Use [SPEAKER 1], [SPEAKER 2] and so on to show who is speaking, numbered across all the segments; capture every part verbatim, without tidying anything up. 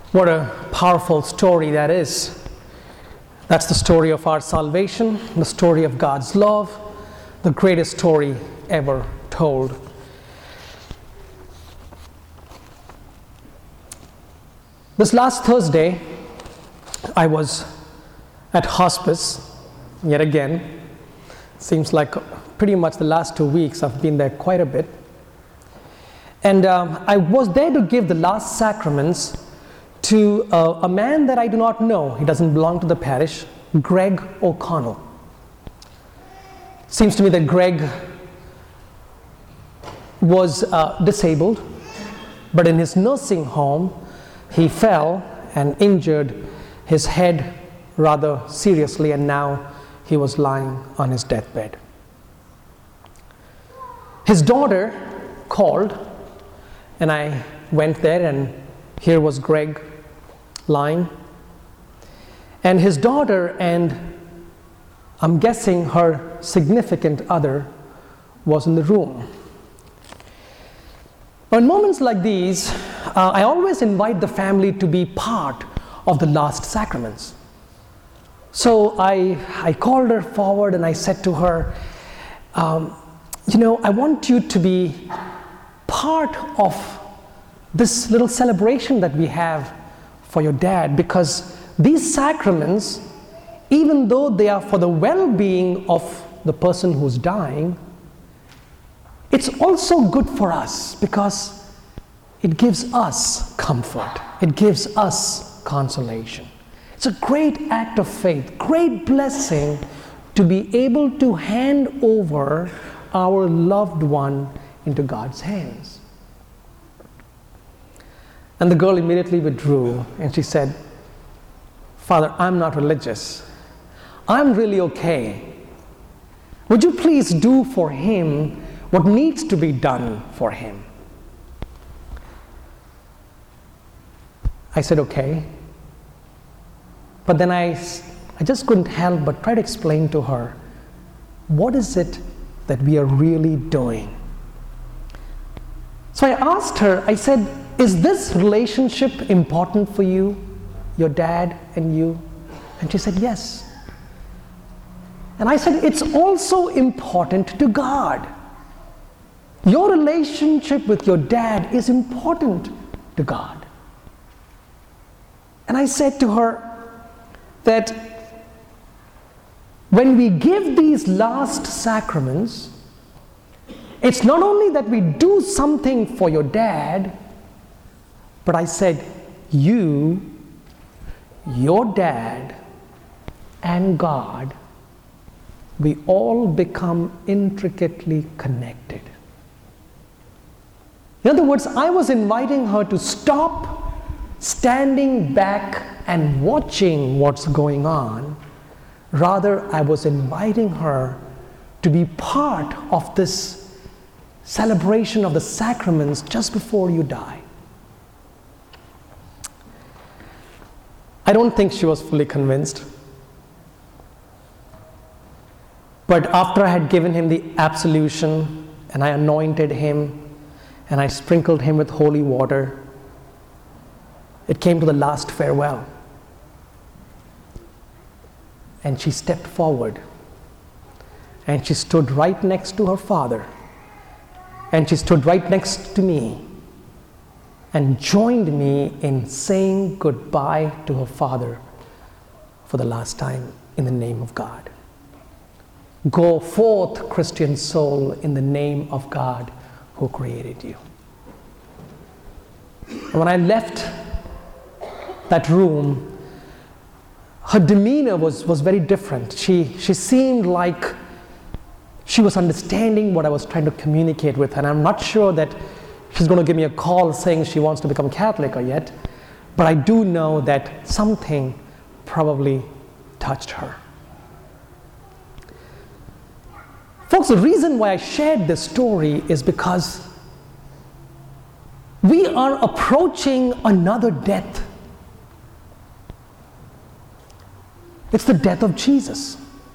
[SPEAKER 1] What a powerful story that is. That's the story of our salvation, the story of God's love, the greatest story ever told. This last Thursday, I was at hospice yet again. Seems like pretty much the last two weeks I've been there quite a bit. And um, I was there to give the last sacraments to uh, a man that I do not know. He doesn't belong to the parish, Greg O'Connell. Seems to me that Greg was uh, disabled, but in his nursing home, he fell and injured his head rather seriously, and now he was lying on his deathbed. His daughter called, and I went there, and here was Greg lying. And his daughter and I'm guessing her significant other was in the room. In moments like these, uh, I always invite the family to be part of the last sacraments. So I, I called her forward and I said to her, um, you know, I want you to be part of this little celebration that we have for your dad, because these sacraments, even though they are for the well-being of the person who's dying, it's also good for us because it gives us comfort. It gives us consolation. It's a great act of faith, great blessing to be able to hand over our loved one into God's hands. And the girl immediately withdrew and she said, Father, I'm not religious. I'm really okay. Would you please do for him what needs to be done for him? I said, okay. But then I, I just couldn't help but try to explain to her, what is it that we are really doing? So I asked her, I said, is this relationship important for you, your dad and you? And she said, yes. And I said, it's also important to God. Your relationship with your dad is important to God. And I said to her that when we give these last sacraments, it's not only that we do something for your dad, but I said, you, your dad, and God, we all become intricately connected. In other words, I was inviting her to stop standing back and watching what's going on. Rather, I was inviting her to be part of this celebration of the sacraments just before you die. I don't think she was fully convinced. But after I had given him the absolution and I anointed him and I sprinkled him with holy water, it came to the last farewell. And she stepped forward and she stood right next to her father and she stood right next to me and joined me in saying goodbye to her father for the last time in the name of God. Go forth, Christian soul, in the name of God who created you. And when I left that room, her demeanor was, was very different. She, she seemed like she was understanding what I was trying to communicate with her. And I'm not sure that she's going to give me a call saying she wants to become Catholic or yet, but I do know that something probably touched her. Folks, the reason why I shared this story is because we are approaching another death. It's the death of Jesus.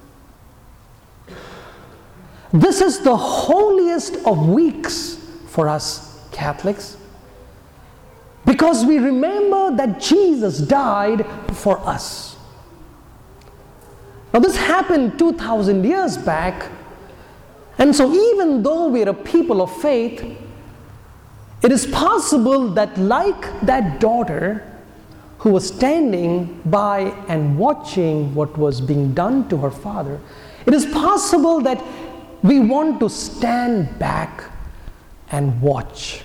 [SPEAKER 1] This is the holiest of weeks for us Catholics. because we remember that Jesus died for us. Now this happened two thousand years back, and so even though we are a people of faith, it is possible that like that daughter who was standing by and watching what was being done to her father, it is possible that we want to stand back and watch.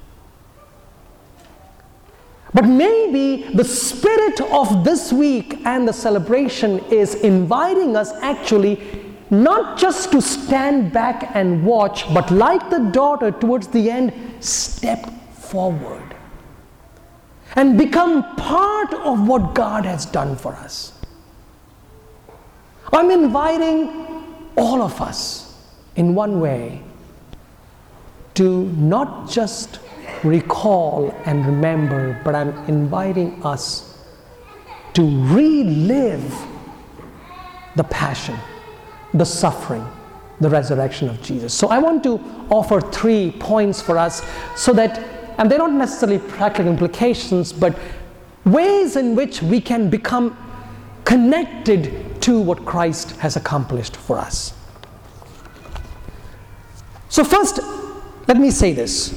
[SPEAKER 1] But maybe the spirit of this week and the celebration is inviting us actually not just to stand back and watch, but like the daughter towards the end, step forward and become part of what God has done for us. I'm inviting all of us in one way to not just recall and remember, but I'm inviting us to relive the passion, the suffering, the resurrection of Jesus. So I want to offer three points for us so that, and they're not necessarily practical implications, but ways in which we can become connected to what Christ has accomplished for us. So first, let me say this.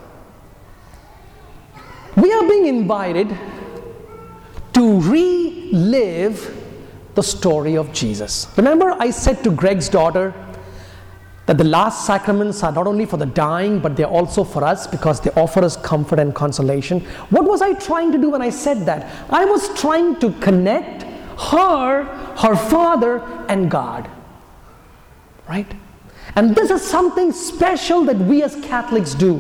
[SPEAKER 1] We are being invited to relive the story of Jesus. Remember, I said to Greg's daughter that the last sacraments are not only for the dying, but they're also for us because they offer us comfort and consolation. What was I trying to do when I said that? I was trying to connect her, her father, and God. Right? And this is something special that we as Catholics do.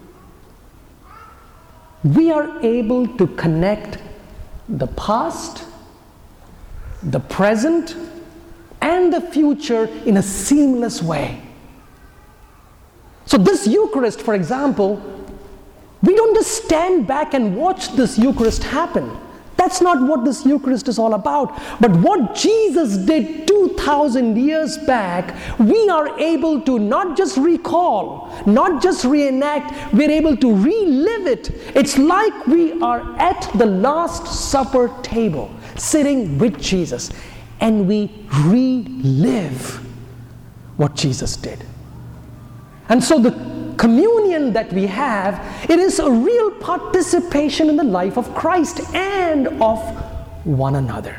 [SPEAKER 1] We are able to connect the past, the present, and the future in a seamless way. So this Eucharist, for example, we don't just stand back and watch this Eucharist happen. That's not what this Eucharist is all about. But what Jesus did two thousand years back, we are able to not just recall, not just reenact, we're able to relive it. It's like we are at the Last Supper table, sitting with Jesus, and we relive what Jesus did. And so the communion that we have, it is a real participation in the life of Christ and of one another.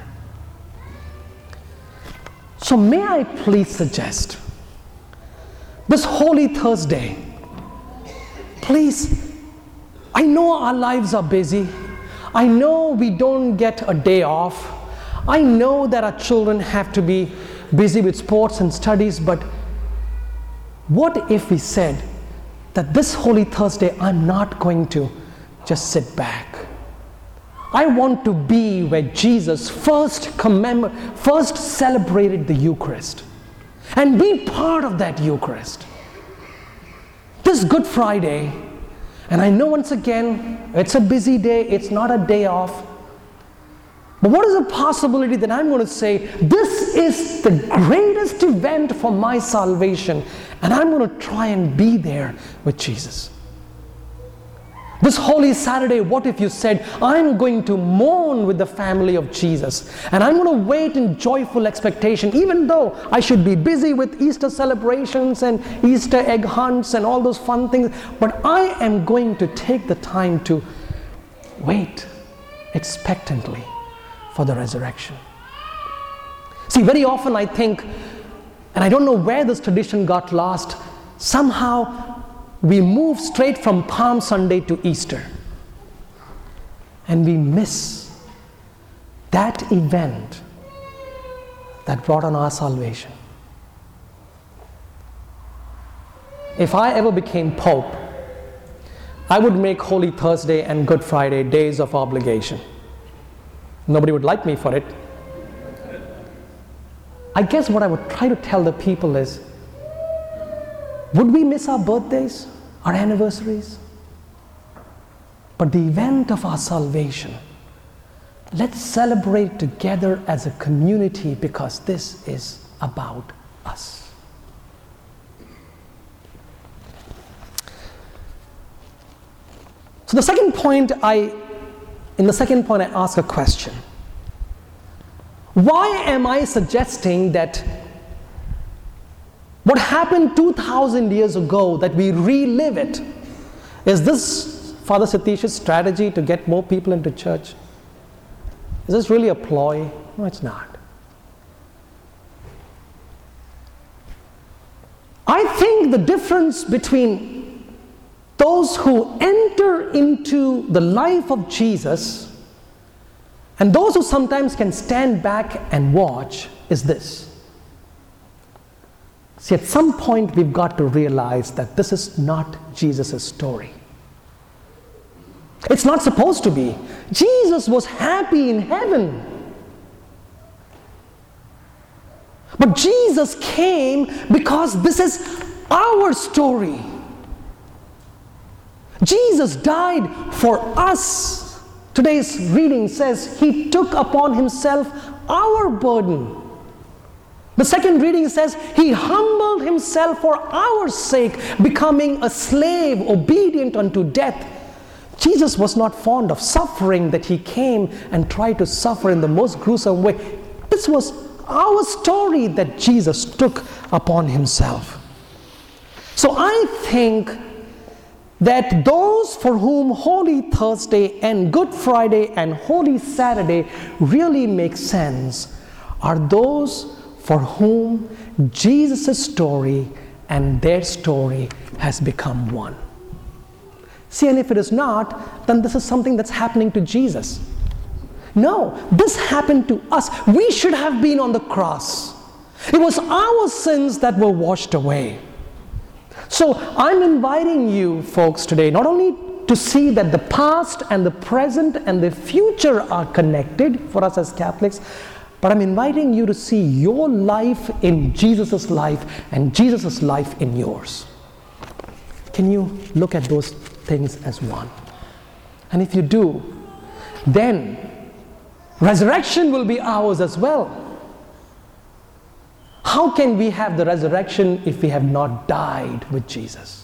[SPEAKER 1] So may I please suggest, this Holy Thursday, please, I know our lives are busy. I know we don't get a day off. I know that our children have to be busy with sports and studies, but what if we said that this Holy Thursday I'm not going to just sit back. I want to be where Jesus first commemor- first celebrated the Eucharist and be part of that Eucharist. This Good Friday, and I know once again it's a busy day, it's not a day off, but what is the possibility that I'm going to say, this is the greatest event for my salvation, and I'm going to try and be there with Jesus. This Holy Saturday, what if you said, I'm going to mourn with the family of Jesus, and I'm going to wait in joyful expectation, even though I should be busy with Easter celebrations and Easter egg hunts and all those fun things, but I am going to take the time to wait expectantly for the resurrection. See, very often I think, and I don't know where this tradition got lost, somehow we move straight from Palm Sunday to Easter. And we miss that event that brought on our salvation. If I ever became Pope, I would make Holy Thursday and Good Friday days of obligation. Nobody would like me for it. I guess what I would try to tell the people is, would we miss our birthdays, our anniversaries? But the event of our salvation, let's celebrate together as a community because this is about us. So the second point, I, in the second point, I ask a question. Why am I suggesting that what happened two thousand years ago, that we relive it? Is this Father Satish's strategy to get more people into church? Is this really a ploy? No, it's not. I think the difference between those who enter into the life of Jesus and those who sometimes can stand back and watch is this. See, at some point we've got to realize that this is not Jesus' story. It's not supposed to be. Jesus was happy in heaven. But Jesus came because this is our story. Jesus died for us. Today's reading says he took upon himself our burden. The second reading says he humbled himself for our sake, becoming a slave obedient unto death. Jesus was not fond of suffering, that he came and tried to suffer in the most gruesome way. This was our story that Jesus took upon himself. So I think that those for whom Holy Thursday and Good Friday and Holy Saturday really make sense are those for whom Jesus' story and their story has become one. See, and if it is not, then this is something that's happening to Jesus. No, this happened to us. We should have been on the cross. It was our sins that were washed away. So I'm inviting you folks today not only to see that the past and the present and the future are connected for us as Catholics, but I'm inviting you to see your life in Jesus' life and Jesus' life in yours. Can you look at those things as one? And if you do, then resurrection will be ours as well. How can we have the resurrection if we have not died with Jesus?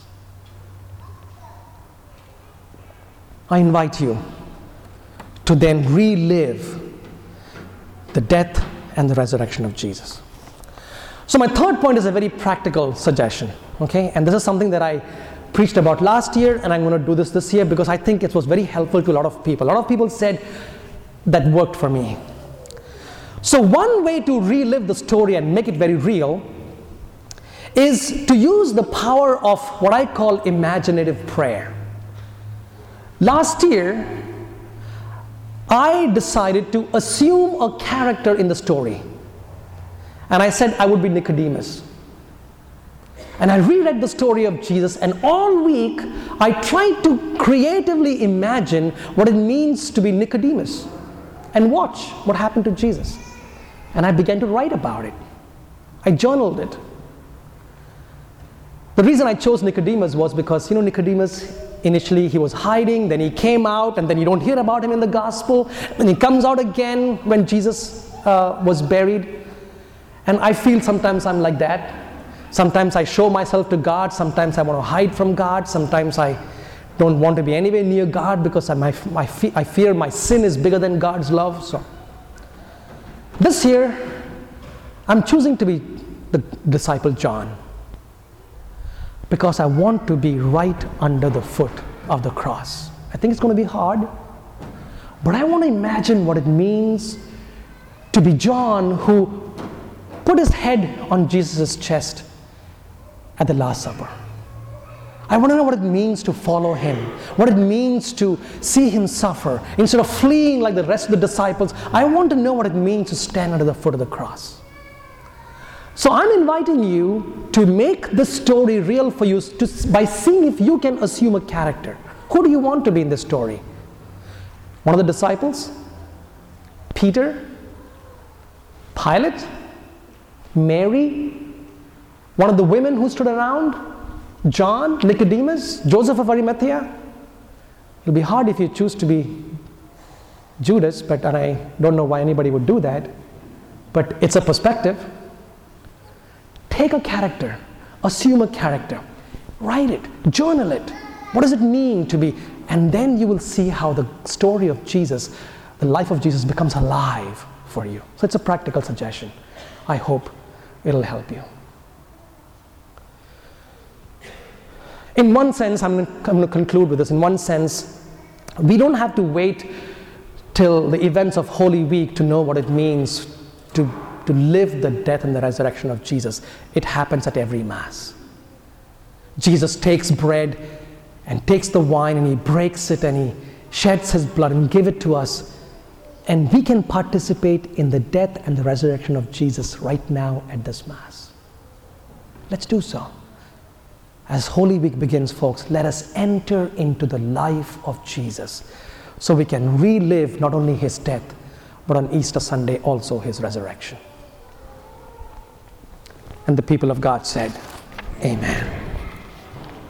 [SPEAKER 1] I invite you to then relive the death and the resurrection of Jesus. So my third point is a very practical suggestion, okay? And this is something that I preached about last year, and I'm going to do this this year because I think it was very helpful to a lot of people. A lot of people said that worked for me. So one way to relive the story and make it very real is to use the power of what I call imaginative prayer. Last year, I decided to assume a character in the story. And I said I would be Nicodemus. And I reread the story of Jesus, and all week I tried to creatively imagine what it means to be Nicodemus and watch what happened to Jesus. And I began to write about it. I journaled it. The reason I chose Nicodemus was because, you know, Nicodemus, initially he was hiding, then he came out, and then you don't hear about him in the gospel, and he comes out again when Jesus uh, was buried. And I feel sometimes I'm like that. Sometimes I show myself to God, sometimes I want to hide from God, sometimes I don't want to be anywhere near God because I, my, my, I fear my sin is bigger than God's love. So this year, I'm choosing to be the disciple John because I want to be right under the foot of the cross. I think it's going to be hard, but I want to imagine what it means to be John who put his head on Jesus' chest at the Last Supper. I want to know what it means to follow him, what it means to see him suffer. Instead of fleeing like the rest of the disciples, I want to know what it means to stand under the foot of the cross. So I'm inviting you to make this story real for you to, by seeing if you can assume a character. Who do you want to be in this story? One of the disciples? Peter? Pilate? Mary? One of the women who stood around? John? Nicodemus? Joseph of Arimathea? It'll be hard if you choose to be Judas, but and I don't know why anybody would do that, but it's a perspective. Take a character, assume a character, write it, journal it. What does it mean to be And then you will see how the story of Jesus, the life of Jesus, becomes alive for you. So it's a practical suggestion. I hope it'll help you. In one sense, I'm going, to, I'm going to conclude with this. In one sense, we don't have to wait till the events of Holy Week to know what it means to, to live the death and the resurrection of Jesus. It happens at every Mass. Jesus takes bread and takes the wine and he breaks it and he sheds his blood and gives it to us. And we can participate in the death and the resurrection of Jesus right now at this Mass. Let's do so. As Holy Week begins, folks, let us enter into the life of Jesus so we can relive not only his death, but on Easter Sunday also his resurrection. And the people of God said, Amen.